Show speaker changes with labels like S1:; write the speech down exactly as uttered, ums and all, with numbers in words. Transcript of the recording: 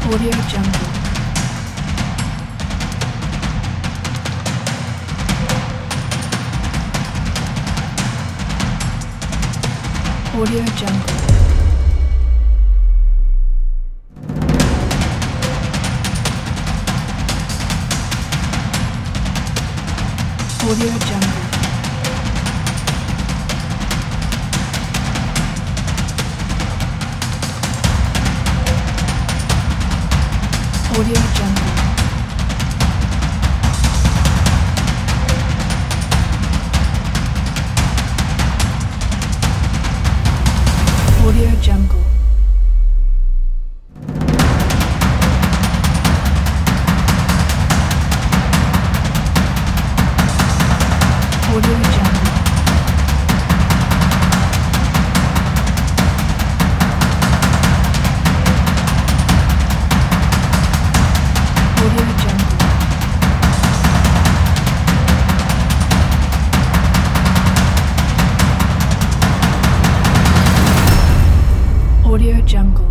S1: Audio Jungle. Audio Jungle. Audio Jungle. Audio Jungle. Audio Jungle. Audio Jungle. Audio Jungle. Audio Jungle.